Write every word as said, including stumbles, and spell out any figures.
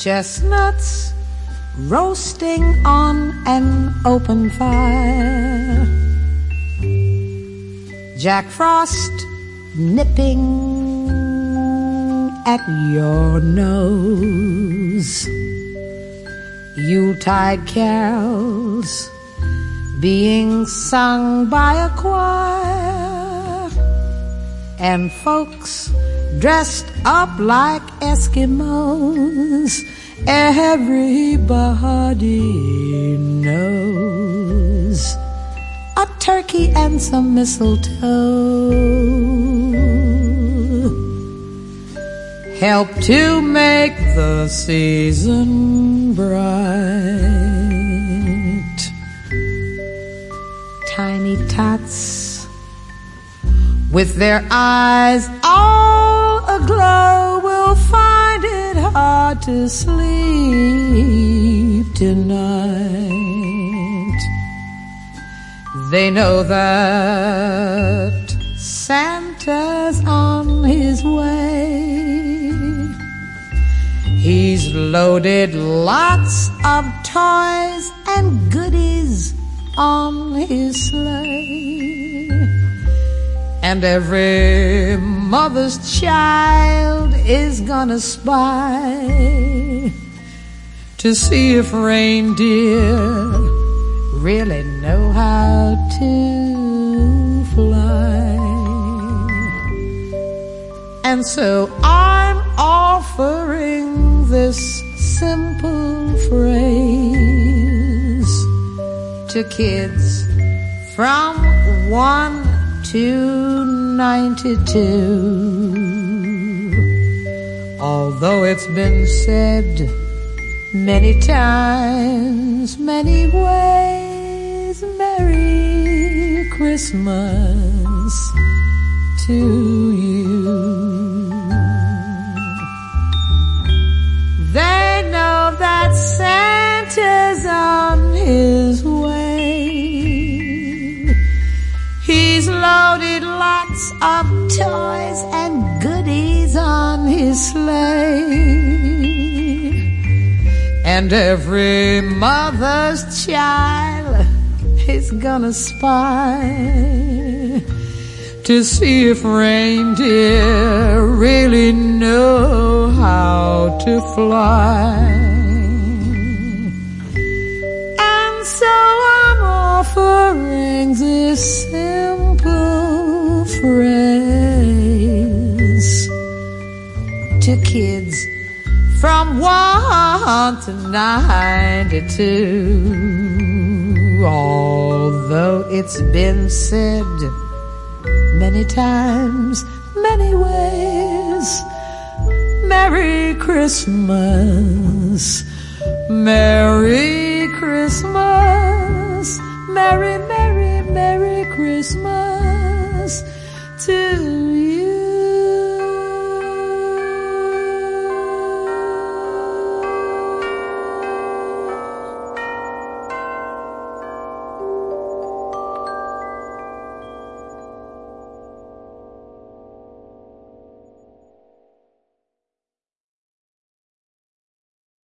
chestnuts roasting on an open fire, Jack Frost nipping at your nose, Yuletide carols being sung by a choir, and folks dressed up like Eskimos. Everybody knows a turkey and some mistletoe help to make the season bright. Tiny tots with their eyes all aglow will find it hard to sleep tonight. They know that Santa's on his way. He's loaded lots of toys and goodies on his sleigh, and every mother's child is gonna spy to see if reindeer really know how to fly. And so I'm offering this simple phrase to kids from one to ninety-two. Although it's been said many times, many ways, Merry Christmas to you. They know that Santa's on his way. He's loaded lots of toys and goodies on his sleigh, and every mother's child is gonna spy to see if reindeer really know how to fly. And so I'm offering this simple phrase to kids from one to ninety-two. Although it's been said many times, many ways, Merry Christmas, Merry Christmas, Merry, Merry, Merry Christmas.